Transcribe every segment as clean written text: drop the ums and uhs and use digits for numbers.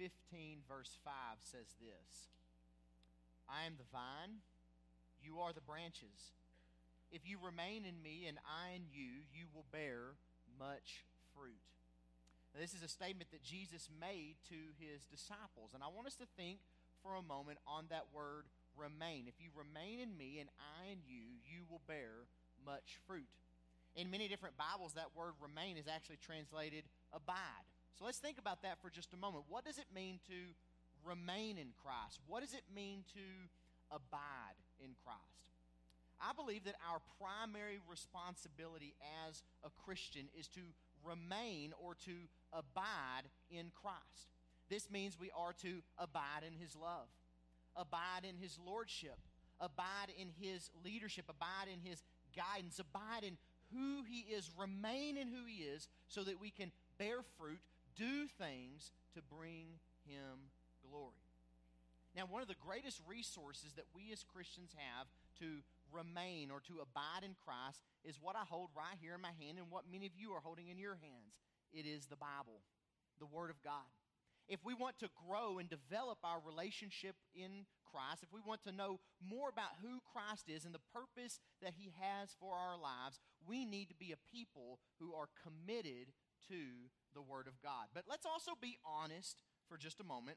15, verse 5 says this: I am the vine, you are the branches. If you remain in me and I in you, you will bear much fruit. Now, this is a statement that Jesus made to his disciples, and I want us to think for a moment on that word remain. If you remain in me and I in you, you will bear much fruit. In many different Bibles, that word remain is actually translated abide. So let's think about that for just a moment. What does it mean to remain in Christ? What does it mean to abide in Christ? I believe that our primary responsibility as a Christian is to remain or to abide in Christ. This means we are to abide in his love, abide in his lordship, abide in his leadership, abide in his guidance, abide in who he is, remain in who he is, so that we can bear fruit, do things to bring him glory. Now, one of the greatest resources that we as Christians have to remain or to abide in Christ is what I hold right here in my hand and what many of you are holding in your hands. It is the Bible, the Word of God. If we want to grow and develop our relationship in Christ, if we want to know more about who Christ is and the purpose that he has for our lives, we need to be a people who are committed to the Word of God. But let's also be honest for just a moment.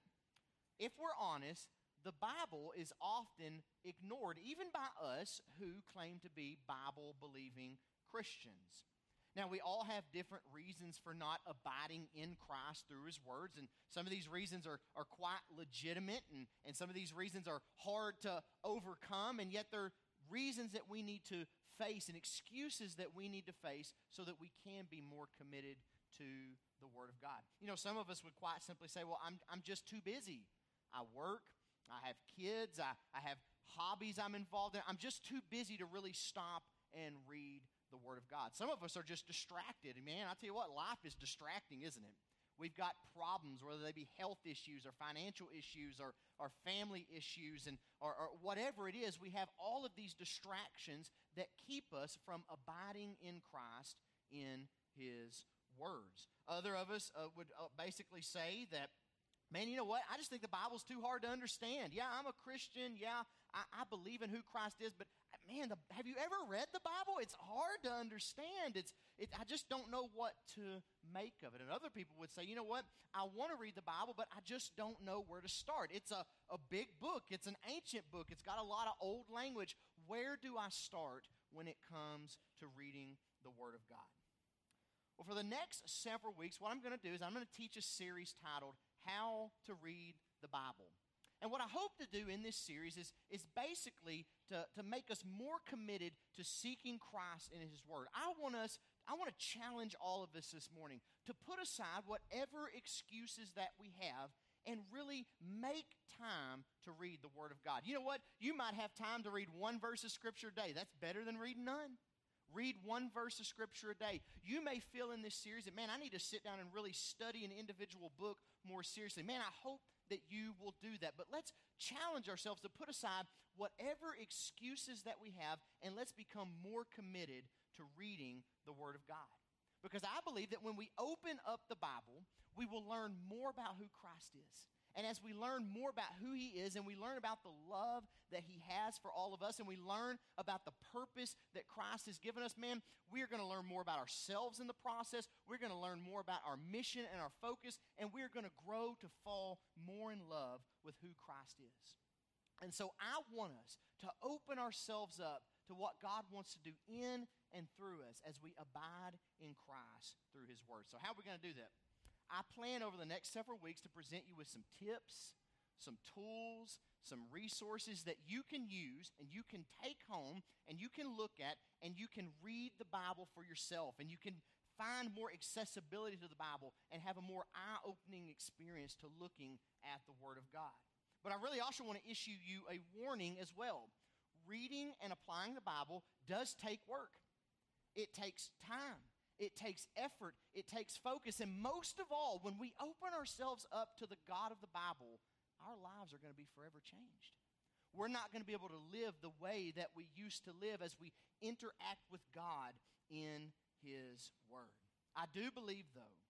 If we're honest, the Bible is often ignored, even by us who claim to be Bible-believing Christians. Now, we all have different reasons for not abiding in Christ through his words, and some of these reasons are quite legitimate, and some of these reasons are hard to overcome, and yet they're reasons that we need to face and excuses that we need to face so that we can be more committed to the Word of God. You know, some of us would quite simply say, well, I'm just too busy. I work, I have kids, I have hobbies I'm involved in. I'm just too busy to really stop and read the Word of God. Some of us are just distracted. And man, I tell you what, life is distracting, isn't it? We've got problems, whether they be health issues or financial issues or family issues or whatever it is. We have all of these distractions that keep us from abiding in Christ in his words. Other of us would basically say that, man, you know what? I just think the Bible's too hard to understand. Yeah, I'm a Christian. Yeah, I believe in who Christ is. But, man, have you ever read the Bible? It's hard to understand. I just don't know what to make of it. And other people would say, you know what? I want to read the Bible, but I just don't know where to start. It's a big book. It's an ancient book. It's got a lot of old language. Where do I start when it comes to reading the Word of God? Well, for the next several weeks, what I'm going to do is I'm going to teach a series titled How to Read the Bible. And what I hope to do in this series is basically to make us more committed to seeking Christ in his Word. I want to challenge all of us this morning to put aside whatever excuses that we have and really make time to read the Word of God. You know what? You might have time to read one verse of Scripture a day. That's better than reading none. Read one verse of Scripture a day. You may feel in this series that, man, I need to sit down and really study an individual book more seriously. Man, I hope that you will do that. But let's challenge ourselves to put aside whatever excuses that we have, and let's become more committed to reading the Word of God. Because I believe that when we open up the Bible, we will learn more about who Christ is. And as we learn more about who he is, and we learn about the love that he has for all of us, and we learn about the purpose that Christ has given us, man, we're going to learn more about ourselves in the process. We're going to learn more about our mission and our focus, and we're going to grow to fall more in love with who Christ is. And so I want us to open ourselves up to what God wants to do in and through us as we abide in Christ through his word. So how are we going to do that? I plan over the next several weeks to present you with some tips, some tools, some resources that you can use and you can take home and you can look at and you can read the Bible for yourself and you can find more accessibility to the Bible and have a more eye-opening experience to looking at the Word of God. But I really also want to issue you a warning as well. Reading and applying the Bible does take work. It takes time. It takes effort, it takes focus, and most of all, when we open ourselves up to the God of the Bible, our lives are going to be forever changed. We're not going to be able to live the way that we used to live as we interact with God in his Word. I do believe, though,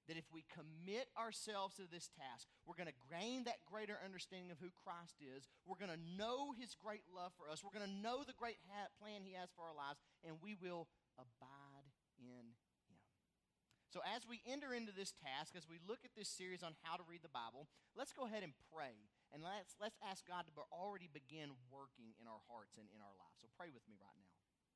that if we commit ourselves to this task, we're going to gain that greater understanding of who Christ is. We're going to know his great love for us. We're going to know the great plan he has for our lives, and we will abide in him. So as we enter into this task, as we look at this series on how to read the Bible, let's go ahead and pray, and let's ask God to already begin working in our hearts and in our lives. So pray with me right now.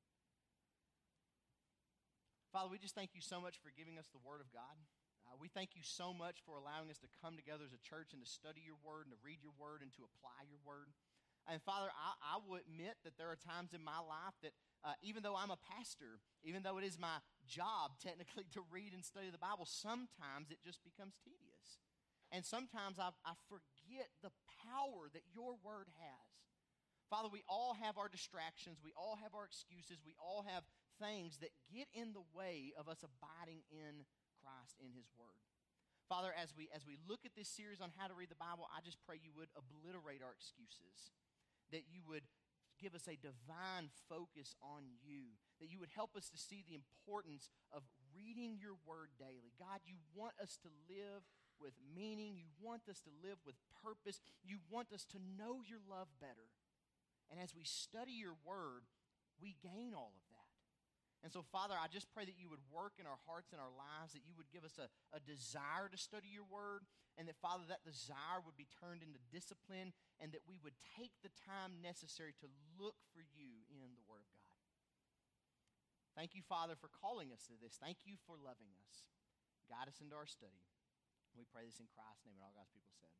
Father, we just thank you so much for giving us the Word of God. We thank you so much for allowing us to come together as a church and to study your Word and to read your Word and to apply your Word. And Father, I will admit that there are times in my life that even though I'm a pastor, even though it is my job technically to read and study the Bible, sometimes it just becomes tedious. And sometimes I forget the power that your Word has. Father, we all have our distractions. We all have our excuses. We all have things that get in the way of us abiding in Christ, in his Word. Father, as we look at this series on how to read the Bible, I just pray you would obliterate our excuses, that you would give us a divine focus on you, that you would help us to see the importance of reading your Word daily. God, you want us to live with meaning. You want us to live with purpose. You want us to know your love better. And as we study your Word, we gain all of that. And so, Father, I just pray that you would work in our hearts and our lives, that you would give us a desire to study your Word, and that, Father, that desire would be turned into discipline, and that we would take the time necessary to look for you in the Word of God. Thank you, Father, for calling us to this. Thank you for loving us. Guide us into our study. We pray this in Christ's name, and all God's people said,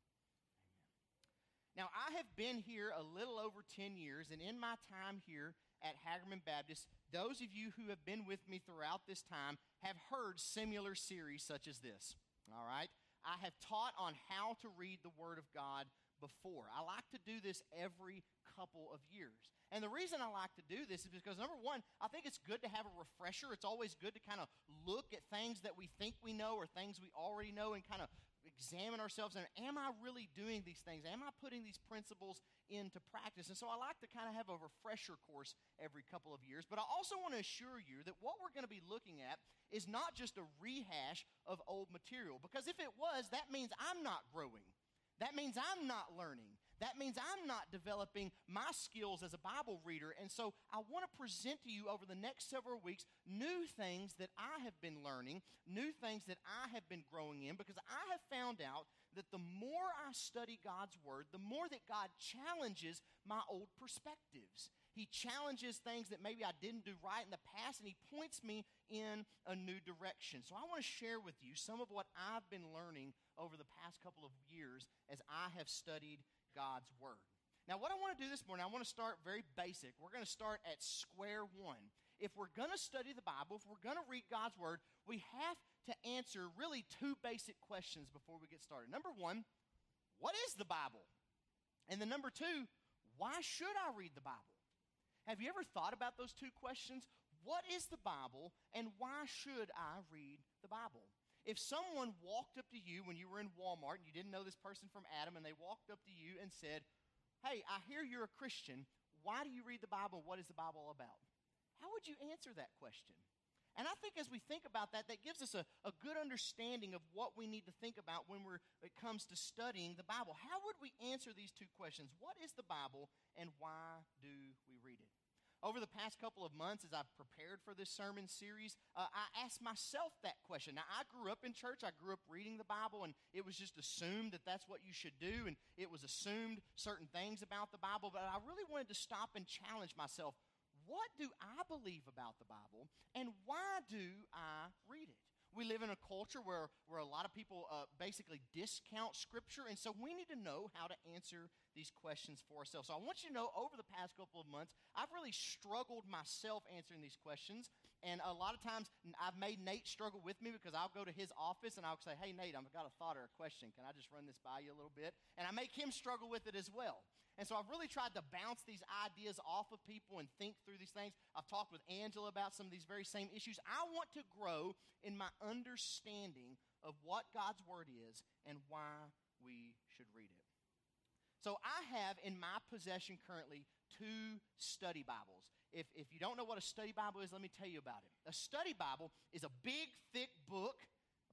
amen. Now, I have been here a little over 10 years, and in my time here at Hagerman Baptist, those of you who have been with me throughout this time have heard similar series such as this, all right? I have taught on how to read the Word of God before. I like to do this every couple of years. And the reason I like to do this is because, number one, I think it's good to have a refresher. It's always good to kind of look at things that we think we know or things we already know and kind of examine ourselves and am I really doing these things? Am I putting these principles into practice? And so I like to kind of have a refresher course every couple of years. But I also want to assure you that what we're going to be looking at is not just a rehash of old material. Because if it was, that means I'm not growing. That means I'm not learning. That means I'm not developing my skills as a Bible reader. And so I want to present to you over the next several weeks new things that I have been learning, new things that I have been growing in, because I have found out that the more I study God's Word, the more that God challenges my old perspectives. He challenges things that maybe I didn't do right in the past, and he points me in a new direction. So I want to share with you some of what I've been learning over the past couple of years as I have studied God's Word. Now, what I want to do this morning, I want to start very basic. We're going to start at square one. If we're going to study the Bible, if we're going to read God's Word, we have to answer really two basic questions before we get started. Number one, what is the Bible? And then number two, why should I read the Bible? Have you ever thought about those two questions? What is the Bible, and why should I read the Bible? If someone walked up to you when you were in Walmart and you didn't know this person from Adam, and they walked up to you and said, hey, I hear you're a Christian. Why do you read the Bible? What is the Bible all about? How would you answer that question? And I think as we think about that, that gives us a good understanding of what we need to think about when it comes to studying the Bible. How would we answer these two questions? What is the Bible, and why do we read it? Over the past couple of months, as I've prepared for this sermon series, I asked myself that question. Now, I grew up in church. I grew up reading the Bible, and it was just assumed that that's what you should do, and it was assumed certain things about the Bible, but I really wanted to stop and challenge myself. What do I believe about the Bible, and why do I read it? We live in a culture where a lot of people basically discount Scripture, and so we need to know how to answer these questions for ourselves. So I want you to know, over the past couple of months, I've really struggled myself answering these questions, and a lot of times I've made Nate struggle with me because I'll go to his office and I'll say, hey, Nate, I've got a thought or a question. Can I just run this by you a little bit? And I make him struggle with it as well. And so I've really tried to bounce these ideas off of people and think through these things. I've talked with Angela about some of these very same issues. I want to grow in my understanding of what God's Word is and why we should read it. So I have in my possession currently 2 study Bibles. If you don't know what a study Bible is, let me tell you about it. A study Bible is a big, thick book,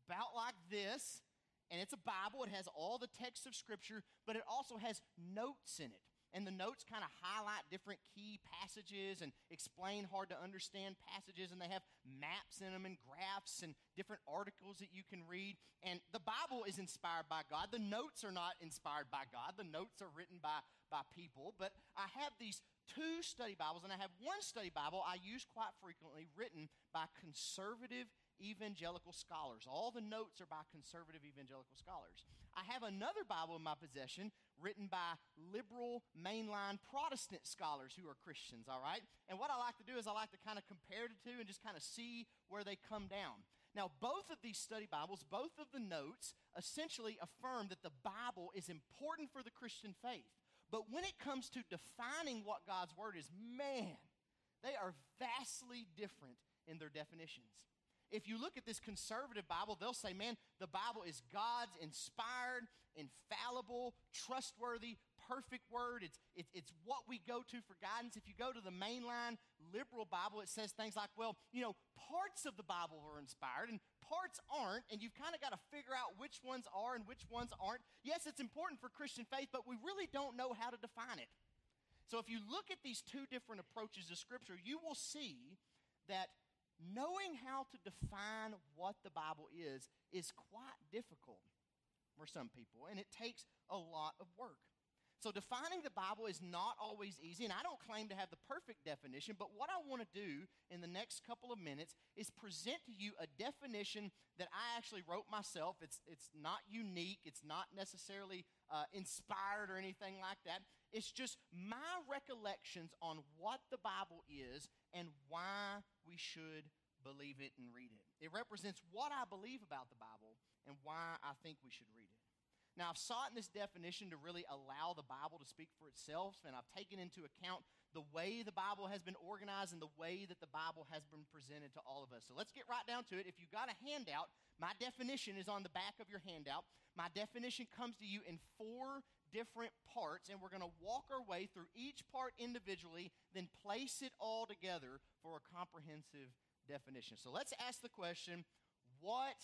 about like this, and it's a Bible. It has all the text of Scripture, but it also has notes in it. And the notes kind of highlight different key passages and explain hard to understand passages, and they have maps in them and graphs and different articles that you can read. And the Bible is inspired by God. The notes are not inspired by God. The notes are written by people. But I have these 2 study Bibles, and I have one study Bible I use quite frequently, written by conservative evangelical scholars. All the notes are by conservative evangelical scholars. I have another Bible in my possession written by liberal mainline Protestant scholars who are Christians, all right? And what I like to do is I like to kind of compare the two and just kind of see where they come down. Now, both of these study Bibles, both of the notes, essentially affirm that the Bible is important for the Christian faith. But when it comes to defining what God's Word is, man, they are vastly different in their definitions. If you look at this conservative Bible, they'll say, man, the Bible is God's inspired, infallible, trustworthy, perfect word. It's what we go to for guidance. If you go to the mainline liberal Bible, it says things like, well, parts of the Bible are inspired and parts aren't, and you've kind of got to figure out which ones are and which ones aren't. Yes, it's important for Christian faith, but we really don't know how to define it. So if you look at these 2 different approaches to Scripture, you will see that knowing how to define what the Bible is quite difficult for some people, and it takes a lot of work. So defining the Bible is not always easy, and I don't claim to have the perfect definition, but what I want to do in the next couple of minutes is present to you a definition that I actually wrote myself. It's not unique. It's not necessarily inspired or anything like that. It's just my recollections on what the Bible is and why we should believe it and read it. It represents what I believe about the Bible and why I think we should read it. Now, I've sought in this definition to really allow the Bible to speak for itself, and I've taken into account the way the Bible has been organized and the way that the Bible has been presented to all of us. So let's get right down to it. If you've got a handout, my definition is on the back of your handout. My definition comes to you in 4 different parts, and we're going to walk our way through each part individually, then place it all together for a comprehensive definition. So let's ask the question, what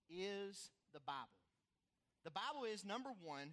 is the Bible? The Bible is, number 1,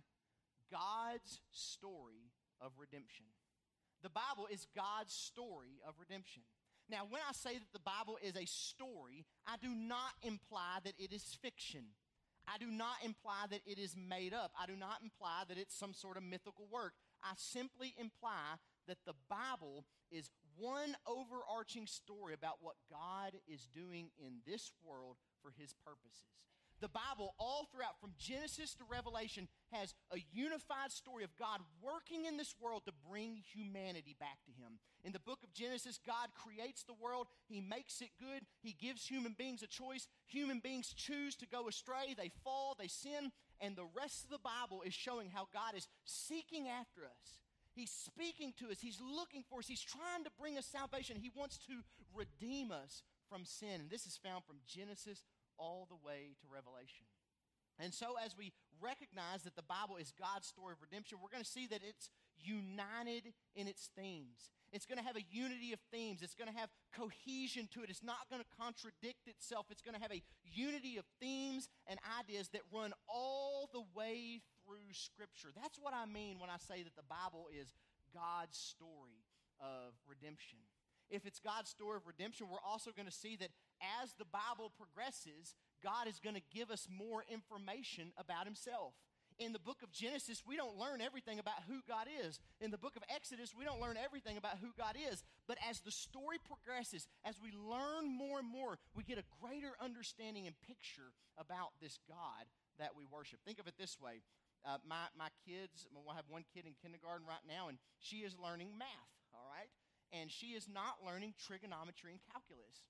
God's story of redemption. The Bible is God's story of redemption. Now, when I say that the Bible is a story, I do not imply that it is fiction. I do not imply that it is made up. I do not imply that it's some sort of mythical work. I simply imply that the Bible is one overarching story about what God is doing in this world for His purposes. The Bible, all throughout, from Genesis to Revelation, has a unified story of God working in this world to bring humanity back to Him. In the book of Genesis, God creates the world. He makes it good. He gives human beings a choice. Human beings choose to go astray. They fall. They sin. And the rest of the Bible is showing how God is seeking after us. He's speaking to us. He's looking for us. He's trying to bring us salvation. He wants to redeem us from sin. And this is found from Genesis all the way to Revelation. And so as we recognize that the Bible is God's story of redemption, we're going to see that it's united in its themes. It's going to have a unity of themes. It's going to have cohesion to it. It's not going to contradict itself. It's going to have a unity of themes and ideas that run all the way through Scripture. That's what I mean when I say that the Bible is God's story of redemption. If it's God's story of redemption, we're also going to see that as the Bible progresses, God is going to give us more information about Himself. In the book of Genesis, we don't learn everything about who God is. In the book of Exodus, we don't learn everything about who God is. But as the story progresses, as we learn more and more, we get a greater understanding and picture about this God that we worship. Think of it this way. My kids, I have one kid in kindergarten right now, and she is learning math, all right? And she is not learning trigonometry and calculus.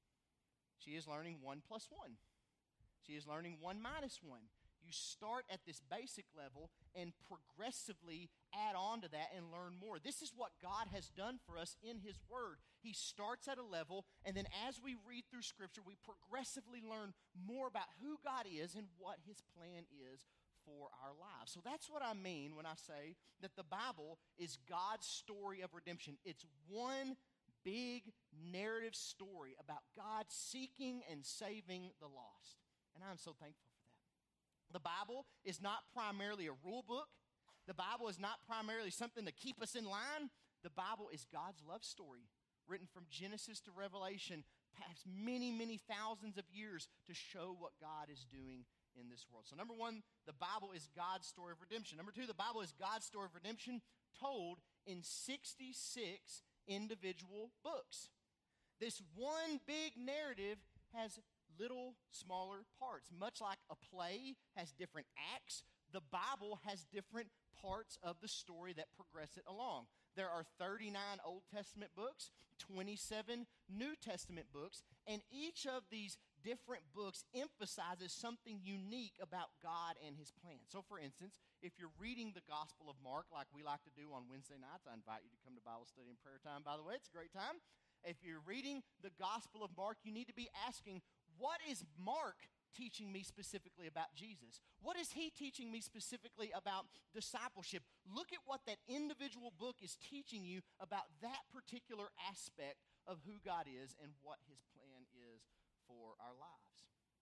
She is learning 1 plus 1. She is learning 1 minus 1. You start at this basic level and progressively add on to that and learn more. This is what God has done for us in His Word. He starts at a level, and then as we read through Scripture, we progressively learn more about who God is and what His plan is for our lives. So that's what I mean when I say that the Bible is God's story of redemption. It's one big narrative story about God seeking and saving the lost. And I'm so thankful for that. The Bible is not primarily a rule book. The Bible is not primarily something to keep us in line. The Bible is God's love story, written from Genesis to Revelation, past many, many thousands of years to show what God is doing in this world. So number one, the Bible is God's story of redemption. Number two, the Bible is God's story of redemption told in 66 individual books. This one big narrative has little smaller parts. Much like a play has different acts, the Bible has different parts of the story that progress it along. There are 39 Old Testament books, 27 New Testament books, and each of these different books emphasizes something unique about God and his plan. So for instance, if you're reading the Gospel of Mark like we like to do on Wednesday nights, I invite you to come to Bible study and prayer time, by the way. It's a great time. If you're reading the Gospel of Mark, you need to be asking, what is Mark teaching me specifically about Jesus? What is he teaching me specifically about discipleship? Look at what that individual book is teaching you about that particular aspect of who God is and what his plan is for our lives.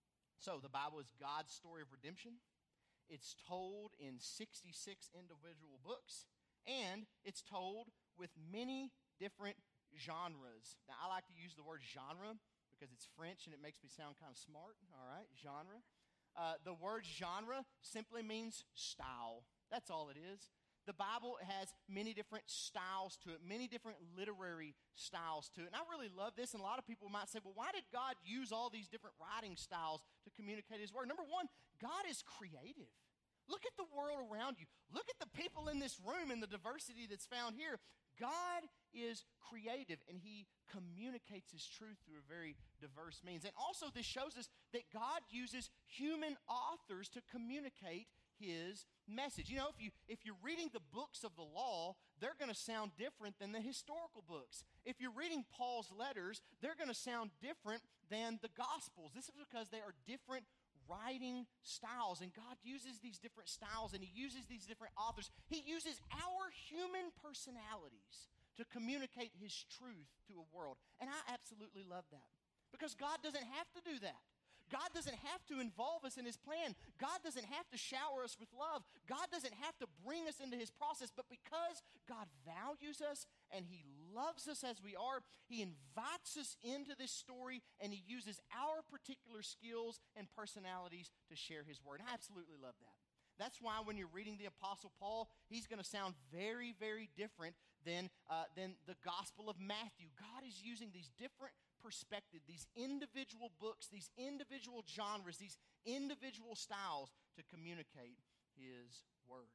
So the Bible is God's story of redemption. It's told in 66 individual books, and it's told with many different genres. Now, I like to use the word genre because it's French and it makes me sound kind of smart. All right, genre. The word genre simply means style. That's all it is. The Bible has many different styles to it, many different literary styles to it. And I really love this, and a lot of people might say, well, why did God use all these different writing styles to communicate his word? Number one, God is creative. Look at the world around you. Look at the people in this room and the diversity that's found here. God is creative, and he communicates his truth through a very diverse means. And also, this shows us that God uses human authors to communicate his message. You know, if you're reading the books of the law, they're going to sound different than the historical books. If you're reading Paul's letters, they're going to sound different than the Gospels. This is because they are different writing styles, and God uses these different styles, and he uses these different authors. He uses our human personalities to communicate his truth to a world, and I absolutely love that, because God doesn't have to do that. God doesn't have to involve us in his plan. God doesn't have to shower us with love. God doesn't have to bring us into his process, but because God values us and he loves us as we are, he invites us into this story, and he uses our particular skills and personalities to share his word. I absolutely love that. That's why when you're reading the Apostle Paul, he's going to sound very, very different than the Gospel of Matthew. God is using these different perspectives, these individual books, these individual genres, these individual styles to communicate his word.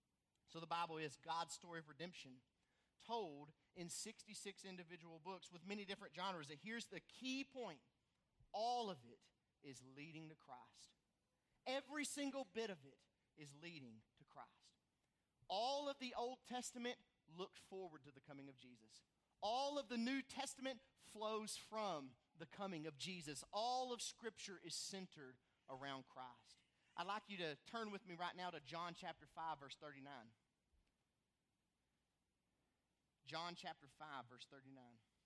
So the Bible is God's story of redemption told in 66 individual books with many different genres. And here's the key point. All of it is leading to Christ. Every single bit of it is leading to Christ. All of the Old Testament looked forward to the coming of Jesus. All of the New Testament flows from the coming of Jesus. All of Scripture is centered around Christ. I'd like you to turn with me right now to John chapter 5, verse 39. John chapter 5, verse 39.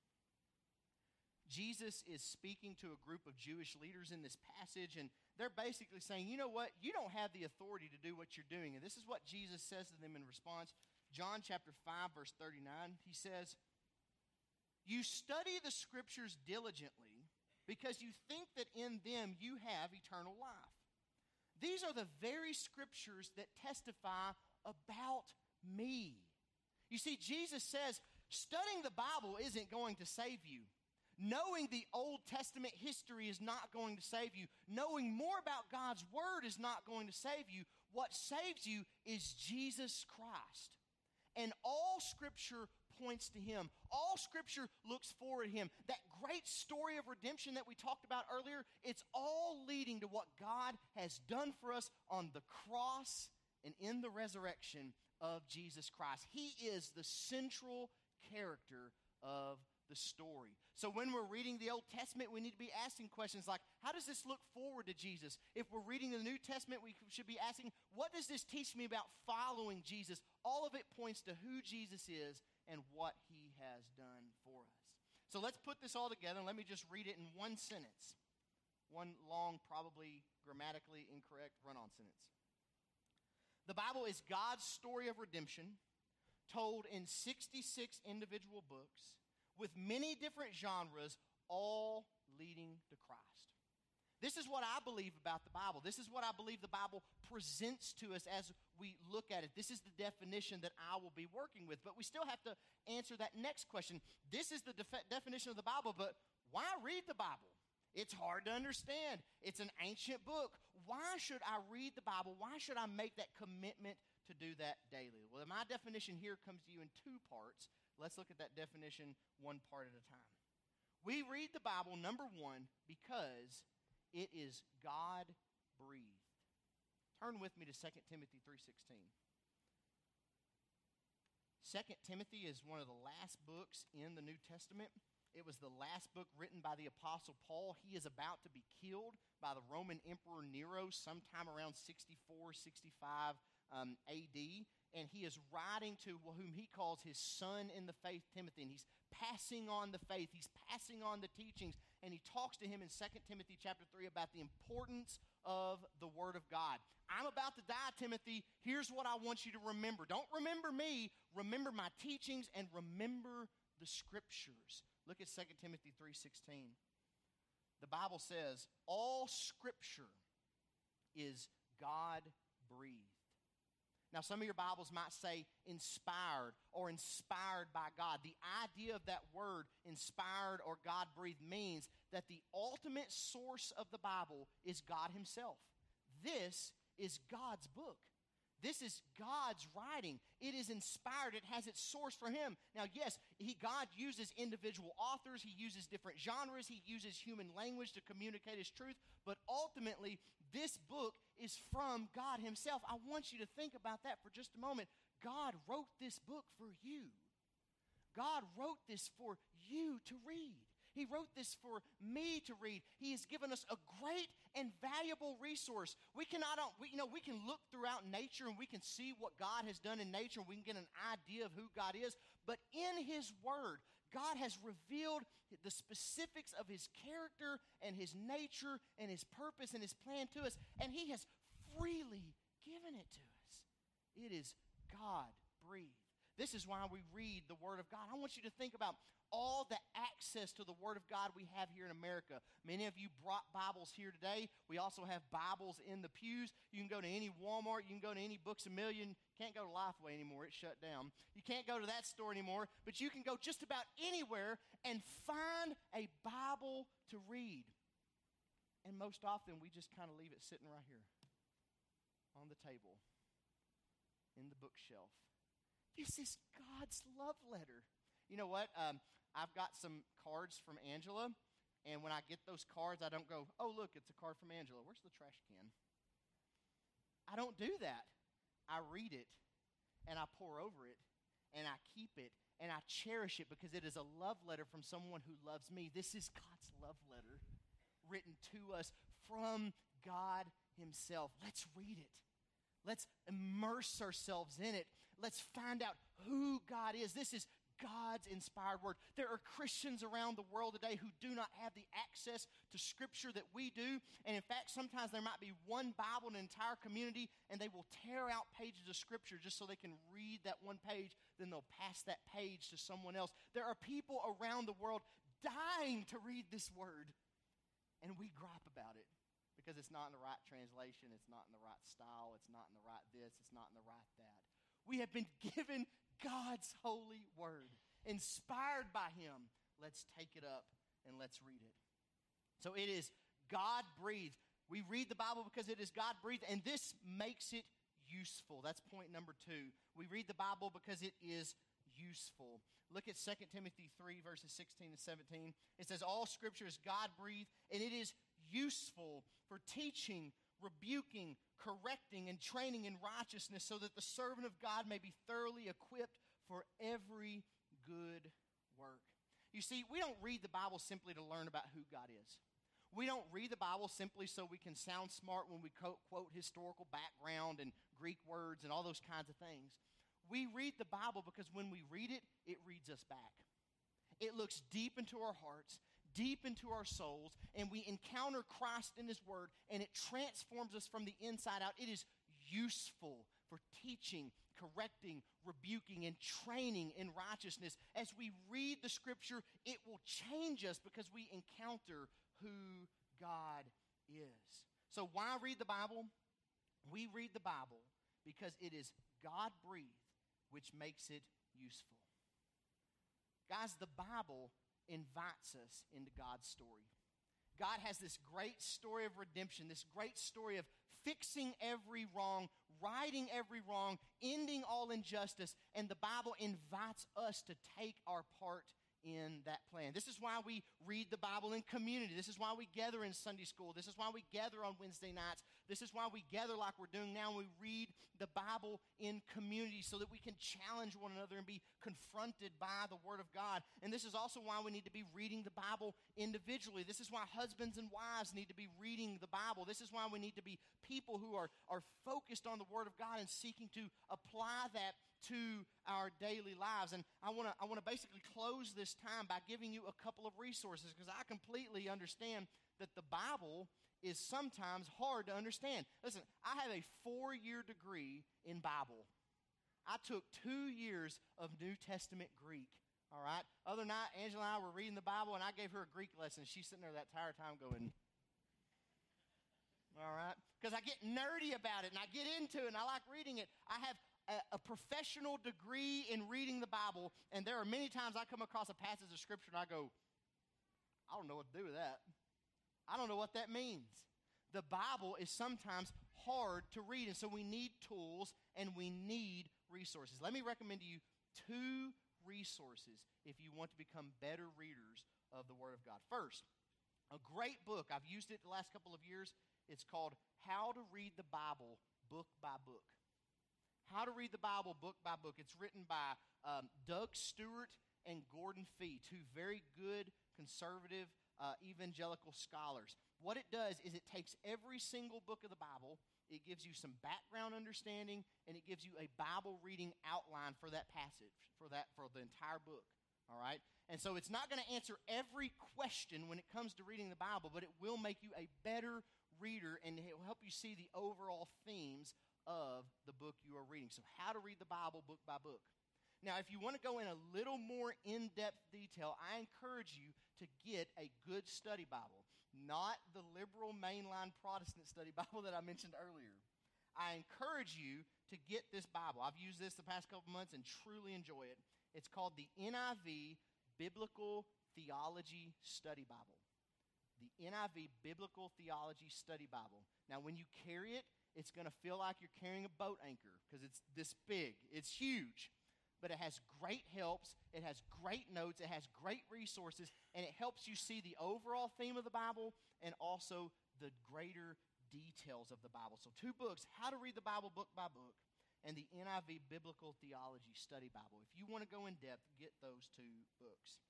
Jesus is speaking to a group of Jewish leaders in this passage, and they're basically saying, you know what? You don't have the authority to do what you're doing. And this is what Jesus says to them in response. John chapter 5, verse 39, he says, you study the Scriptures diligently because you think that in them you have eternal life. These are the very Scriptures that testify about me. You see, Jesus says, studying the Bible isn't going to save you. Knowing the Old Testament history is not going to save you. Knowing more about God's Word is not going to save you. What saves you is Jesus Christ. And all Scripture points to him. All Scripture looks forward to him. That great story of redemption that we talked about earlier, it's all leading to what God has done for us on the cross and in the resurrection of Jesus Christ. He is the central character of the story. So when we're reading the Old Testament, we need to be asking questions like, how does this look forward to Jesus? If we're reading the New Testament, we should be asking, what does this teach me about following Jesus? All of it points to who Jesus is and what he has done for us. So let's put this all together, and let me just read it in one sentence. one long, probably grammatically incorrect run-on sentence. The Bible is God's story of redemption told in 66 individual books with many different genres, all leading to Christ. This is what I believe about the Bible. This is what I believe the Bible presents to us as we look at it. This is the definition that I will be working with. But we still have to answer that next question. This is the definition of the Bible, but why read the Bible? It's hard to understand. It's an ancient book. Why should I read the Bible? Why should I make that commitment to do that daily? Well, my definition here comes to you in two parts. Let's look at that definition one part at a time. We read the Bible, number one, because it is God-breathed. Turn with me to 2 Timothy 3:16. 2 Timothy is one of the last books in the New Testament. It was the last book written by the Apostle Paul. He is about to be killed by the Roman Emperor Nero sometime around 64, 65 AD. And he is writing to whom he calls his son in the faith, Timothy. And he's passing on the faith. He's passing on the teachings. And he talks to him in 2 Timothy chapter 3 about the importance of the Word of God. I'm about to die, Timothy. Here's what I want you to remember. Don't remember me. Remember my teachings and remember the Scriptures. Look at 2 Timothy 3:16. The Bible says, all Scripture is God-breathed. Now, some of your Bibles might say inspired or inspired by God. The idea of that word, inspired or God-breathed, means that the ultimate source of the Bible is God himself. This is God's book. This is God's writing. It is inspired. It has its source from him. Now, yes, God uses individual authors. He uses different genres. He uses human language to communicate his truth. But ultimately, this book is from God himself. I want you to think about that for just a moment. God wrote this book for you. God wrote this for you to read. He wrote this for me to read. He has given us a great and valuable resource. We can look throughout nature and we can see what God has done in nature. We can get an idea of who God is. But in his word, God has revealed the specifics of his character and his nature and his purpose and his plan to us. And he has freely given it to us. It is God-breathed. This is why we read the Word of God. I want you to think about all the access to the Word of God we have here in America. Many of you brought Bibles here today. We also have Bibles in the pews. You can go to any Walmart. You can go to any Books A Million. Can't go to Lifeway anymore. It's shut down. You can't go to that store anymore. But you can go just about anywhere and find a Bible to read. And most often, we just kind of leave it sitting right here on the table in the bookshelf. This is God's love letter. You know what? I've got some cards from Angela, and when I get those cards, I don't go, oh, look, it's a card from Angela. Where's the trash can? I don't do that. I read it, and I pore over it, and I keep it, and I cherish it because it is a love letter from someone who loves me. This is God's love letter written to us from God himself. Let's read it. Let's immerse ourselves in it. Let's find out who God is. This is God's inspired word. There are Christians around the world today who do not have the access to Scripture that we do. And in fact, sometimes there might be one Bible in an entire community, and they will tear out pages of Scripture just so they can read that one page. Then they'll pass that page to someone else. There are people around the world dying to read this word, and we gripe about it because it's not in the right translation. It's not in the right style. It's not in the right this. It's not in the right that. We have been given God's holy word, inspired by him. Let's take it up and let's read it. So it is God-breathed. We read the Bible because it is God-breathed, and this makes it useful. That's point number 2. We read the Bible because it is useful. Look at 2 Timothy 3, verses 16 and 17. It says, all Scripture is God-breathed, and it is useful for teaching, rebuking, correcting, and training in righteousness, so that the servant of God may be thoroughly equipped for every good work. You see, we don't read the Bible simply to learn about who God is. We don't read the Bible simply so we can sound smart when we quote historical background and Greek words and all those kinds of things. We read the Bible because when we read it, it reads us back. It looks deep into our hearts, deep into our souls and we encounter Christ in His Word and it transforms us from the inside out, it is useful for teaching, correcting, rebuking, and training in righteousness. As we read the Scripture, it will change us because we encounter who God is. So why read the Bible? We read the Bible because it is God-breathed, which makes it useful. Guys, the Bible invites us into God's story. God has this great story of redemption, this great story of fixing every wrong, righting every wrong, ending all injustice, and the Bible invites us to take our part in that plan. This is why we read the Bible in community. This is why we gather in Sunday school. This is why we gather on Wednesday nights. This is why we gather like we're doing now. We read the Bible in community so that we can challenge one another and be confronted by the Word of God. And this is also why we need to be reading the Bible individually. This is why husbands and wives need to be reading the Bible. This is why we need to be people who are focused on the Word of God and seeking to apply that to our daily lives. And I want to basically close this time by giving you a couple of resources, because I completely understand that the Bible is sometimes hard to understand. Listen, I have a 4-year degree in Bible. I took 2 years of New Testament Greek. All right? Other night, Angela and I were reading the Bible, and I gave her a Greek lesson. She's sitting there that entire time going, all right? Because I get nerdy about it, and I get into it, and I like reading it. I have a professional degree in reading the Bible, and there are many times I come across a passage of Scripture, and I go, I don't know what to do with that. I don't know what that means. The Bible is sometimes hard to read, and so we need tools, and we need resources. Let me recommend to you 2 resources if you want to become better readers of the Word of God. First, a great book. I've used it the last couple of years. It's called How to Read the Bible Book by Book. How to Read the Bible Book by Book. It's written by Doug Stewart and Gordon Fee, 2 very good conservative evangelical scholars. What it does is it takes every single book of the Bible, it gives you some background understanding, and it gives you a Bible reading outline for that passage, for the entire book. All right? And so it's not going to answer every question when it comes to reading the Bible, but it will make you a better reader, and it will help you see the overall themes of the book you are reading. So How to Read the Bible Book by Book. Now, if you want to go in a little more in-depth detail, I encourage you to get a good study Bible, not the liberal mainline Protestant study Bible that I mentioned earlier. I encourage you to get this Bible. I've used this the past couple months and truly enjoy it. It's called the NIV Biblical Theology Study Bible. The NIV Biblical Theology Study Bible. Now, when you carry it, it's going to feel like you're carrying a boat anchor because it's this big. It's huge. But it has great helps, it has great notes, it has great resources, and it helps you see the overall theme of the Bible and also the greater details of the Bible. So 2 books, How to Read the Bible Book by Book, and the NIV Biblical Theology Study Bible. If you want to go in depth, get those 2 books.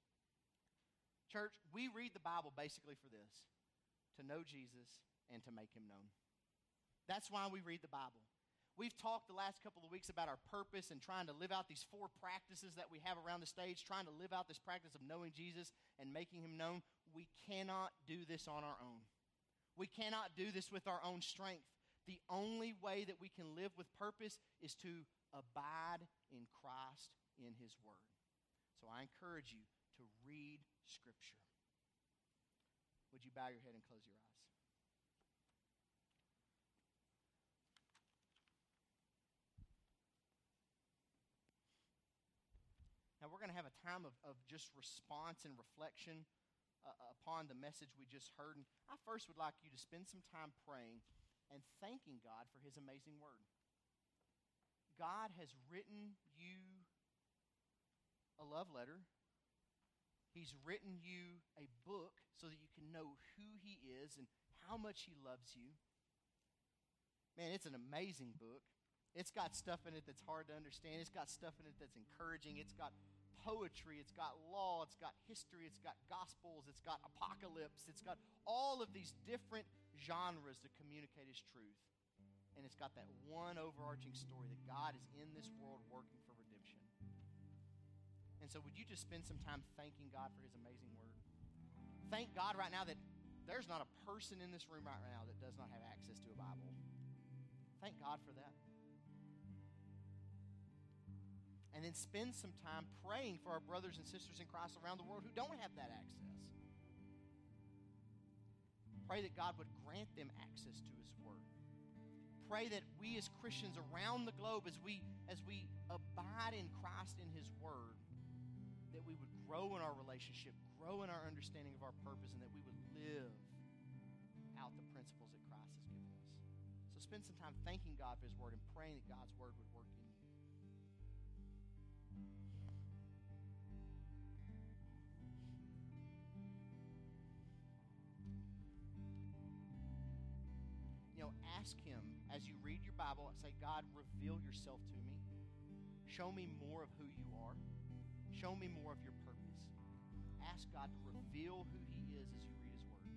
Church, we read the Bible basically for this, to know Jesus and to make Him known. That's why we read the Bible. We've talked the last couple of weeks about our purpose and trying to live out these 4 practices that we have around the stage, trying to live out this practice of knowing Jesus and making Him known. We cannot do this on our own. We cannot do this with our own strength. The only way that we can live with purpose is to abide in Christ in His Word. So I encourage you to read Scripture. Would you bow your head and close your eyes? Now, we're going to have a time of just response and reflection upon the message we just heard. And I first would like you to spend some time praying and thanking God for His amazing Word. God has written you a love letter. He's written you a book so that you can know who He is and how much He loves you. Man, it's an amazing book. It's got stuff in it that's hard to understand. It's got stuff in it that's encouraging. It's got poetry. It's got law. It's got history. It's got gospels. It's got apocalypse. It's got all of these different genres to communicate His truth. And it's got that one overarching story that God is in this world working for redemption. And so would you just spend some time thanking God for His amazing Word? Thank God right now that there's not a person in this room right now that does not have access to a Bible. Thank God for that. And then spend some time praying for our brothers and sisters in Christ around the world who don't have that access. Pray that God would grant them access to His Word. Pray that we as Christians around the globe, as we abide in Christ in His Word, that we would grow in our relationship, grow in our understanding of our purpose, and that we would live out the principles that Christ has given us. So spend some time thanking God for His Word and praying that God's Word would work in you. Ask Him as you read your Bible, say, God, reveal yourself to me. Show me more of who you are. Show me more of your purpose. Ask God to reveal who He is as you read His Word.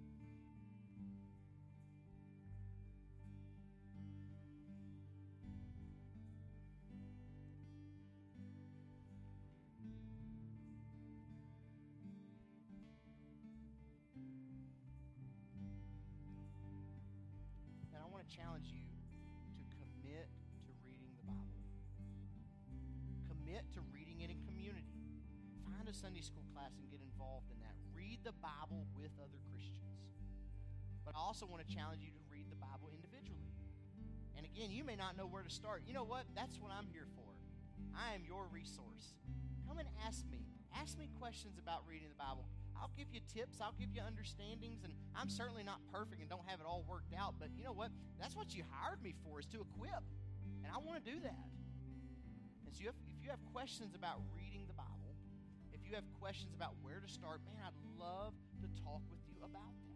And I want to challenge you to commit to reading the Bible. Commit to reading it in community. Find a Sunday school class and get involved in that. Read the Bible with other Christians. But I also want to challenge you to read the Bible individually. And again, you may not know where to start. You know what? That's what I'm here for. I am your resource. Come and ask me. Ask me questions about reading the Bible. I'll give you tips. I'll give you understandings. And I'm certainly not perfect and don't have it all worked out. But you know what? That's what you hired me for, is to equip. And I want to do that. And so if you have questions about reading the Bible, if you have questions about where to start, man, I'd love to talk with you about that.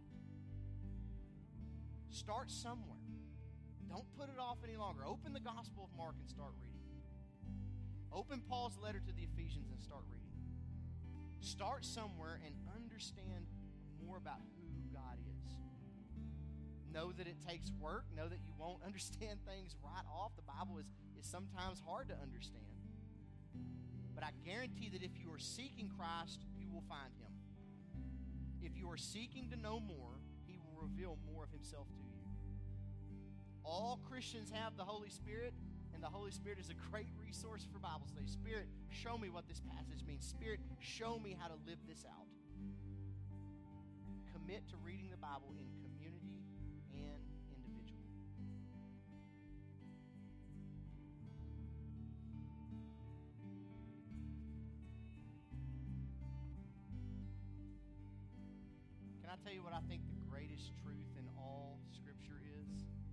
Start somewhere. Don't put it off any longer. Open the Gospel of Mark and start reading. Open Paul's letter to the Ephesians and start reading. Start somewhere and understand more about who God is. Know that it takes work. Know that you won't understand things right off. The Bible is sometimes hard to understand. But I guarantee that if you are seeking Christ, you will find Him. If you are seeking to know more, He will reveal more of Himself to you. All Christians have the Holy Spirit, and the Holy Spirit is a great resource for Bible study. Spirit, show me what this passage means. Spirit, show me how to live this out. Commit to reading the Bible in community and individually. Can I tell you what I think the greatest truth in all Scripture is?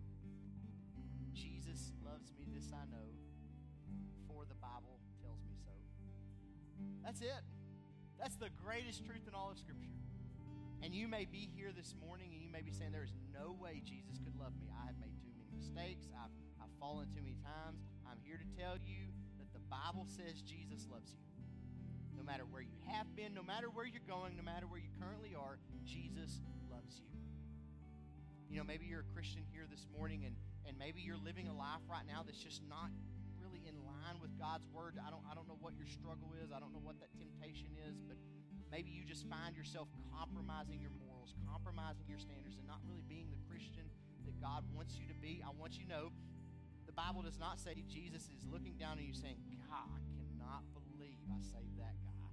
Jesus loves me, this I know, for the Bible tells me so. That's it. That's the greatest truth in all of Scripture. And you may be here this morning and you may be saying, there is no way Jesus could love me. I have made too many mistakes. I've fallen too many times. I'm here to tell you that the Bible says Jesus loves you. No matter where you have been, no matter where you're going, no matter where you currently are, Jesus loves you. You know, maybe you're a Christian here this morning and maybe you're living a life right now that's just not really in line with God's Word. I don't know what your struggle is. I don't know what that temptation is, but maybe you just find yourself compromising your morals, compromising your standards, and not really being the Christian that God wants you to be. I want you to know the Bible does not say Jesus is looking down on you saying, God, I cannot believe I saved that guy.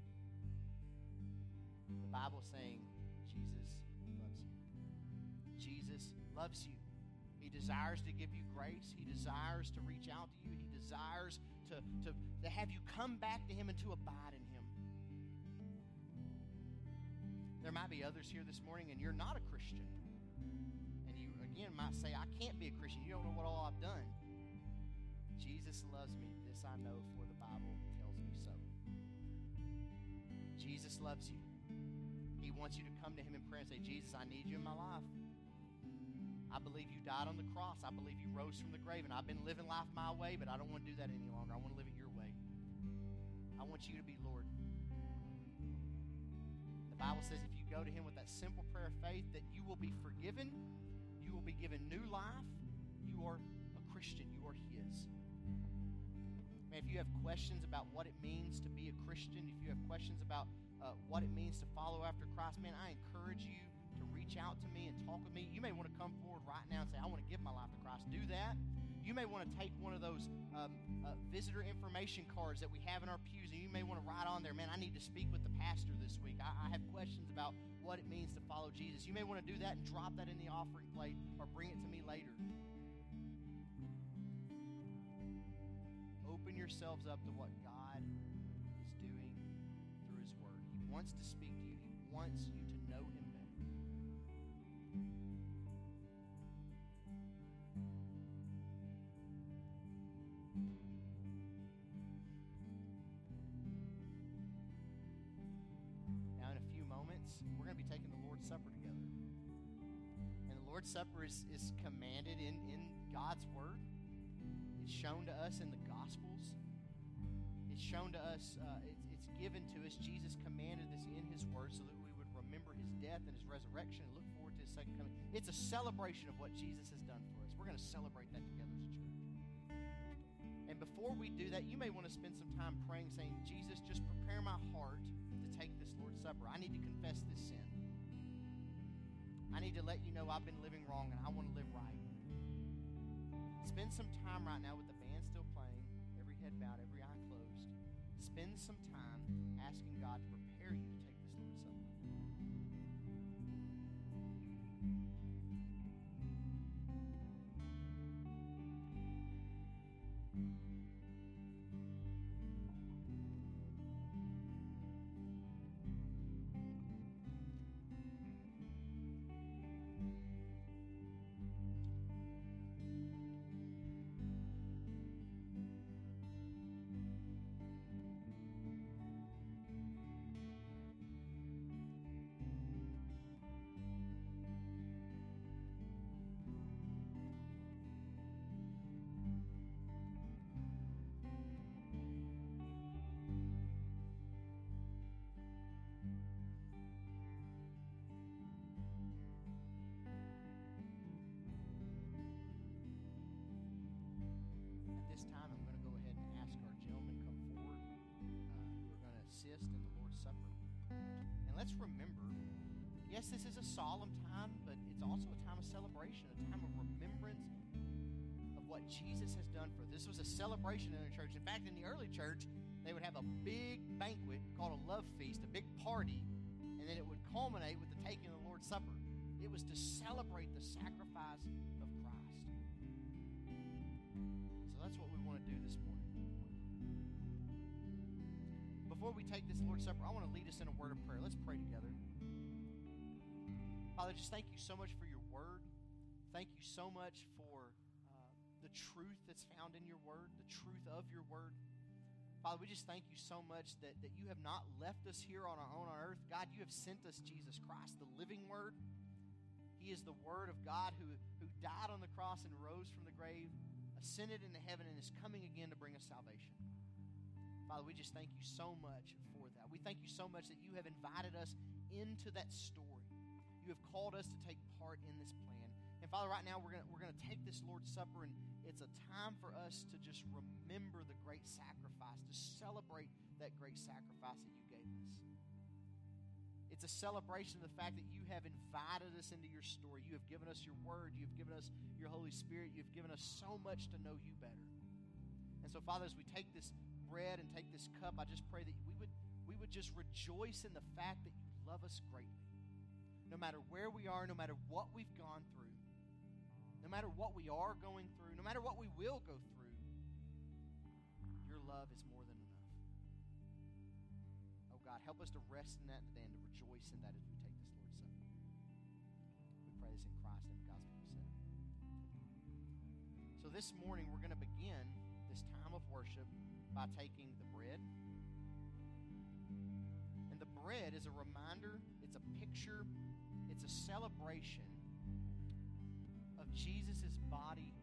The Bible is saying Jesus loves you. Jesus loves you. He desires to give you grace. He desires to reach out to you. He desires to have you come back to Him and to abide in Him. There might be others here this morning and you're not a Christian. And you, again, might say, I can't be a Christian. You don't know what all I've done. Jesus loves me. This I know, for the Bible tells me so. Jesus loves you. He wants you to come to Him in prayer and say, Jesus, I need you in my life. I believe you died on the cross. I believe you rose from the grave. And I've been living life my way, but I don't want to do that any longer. I want to live it your way. I want you to be Lord. The Bible says if you go to Him with that simple prayer of faith, that you will be forgiven. You will be given new life. You are a Christian. You are His. Man, if you have questions about what it means to be a Christian, if you have questions about what it means to follow after Christ, man, I encourage you to reach out to me and talk with me. You may want to come forward right now and say, I want to give my life to Christ. Do that. You may want to take one of those visitor information cards that we have in our pews, and you may want to write on there, man, I need to speak with the pastor this week. I have questions about what it means to follow Jesus. You may want to do that and drop that in the offering plate or bring it to me later. Open yourselves up to what God is doing through His Word. He wants to speak to you. He wants you to know Him better. Now, in a few moments, we're going to be taking the Lord's Supper together. And the Lord's Supper is commanded in God's Word. It's shown to us in the Gospels. It's shown to us, it's given to us. Jesus commanded this in His Word so that we would remember His death and His resurrection and look forward to His second coming. It's a celebration of what Jesus has done for us. We're going to celebrate that together as a church. And before we do that, you may want to spend some time praying, saying, Jesus, just prepare my heart to take this Lord's Supper. I need to confess this sin. I need to let you know I've been living wrong and I want to live right. Spend some time right now with the band still playing, every head bowed, every eye closed. Spend some time asking God to prepare you to take this Lord's Supper. This time, I'm going to go ahead and ask our gentlemen come forward who are going to assist in the Lord's Supper. And let's remember, yes, this is a solemn time, but it's also a time of celebration, a time of remembrance of what Jesus has done for us. This was a celebration in the church. In fact, in the early church, they would have a big banquet called a love feast, a big party, and then it would culminate with the taking of the Lord's Supper. It was to celebrate the sacrifice of Christ. That's what we want to do this morning. Before we take this Lord's Supper, I want to lead us in a word of prayer. Let's pray together. Father, just thank you so much for your word. Thank you so much for the truth that's found in your word, the truth of your word. Father, we just thank you so much that you have not left us here on our own on earth. God, you have sent us Jesus Christ, the living word. He is the word of God who died on the cross and rose from the grave, ascended into heaven, and is coming again to bring us salvation. Father, we just thank you so much for that. We thank you so much that you have invited us into that story. You have called us to take part in this plan. And Father, right now we're going to take this Lord's Supper, and it's a time for us to just remember the great sacrifice, to celebrate that great sacrifice that you gave us. It's a celebration of the fact that you have invited us into your story. You have given us your word. You have given us your Holy Spirit. You have given us so much to know you better. And so, Father, as we take this bread and take this cup, I just pray that we would just rejoice in the fact that you love us greatly. No matter where we are, no matter what we've gone through, no matter what we are going through, no matter what we will go through, your love is more than enough. Oh, God, help us to rest in that today and to rejoice in that as we take this Lord's Supper. We pray this in Christ and God's people said. So this morning we're going to begin this time of worship by taking the bread. And the bread is a reminder, it's a picture, it's a celebration of Jesus' body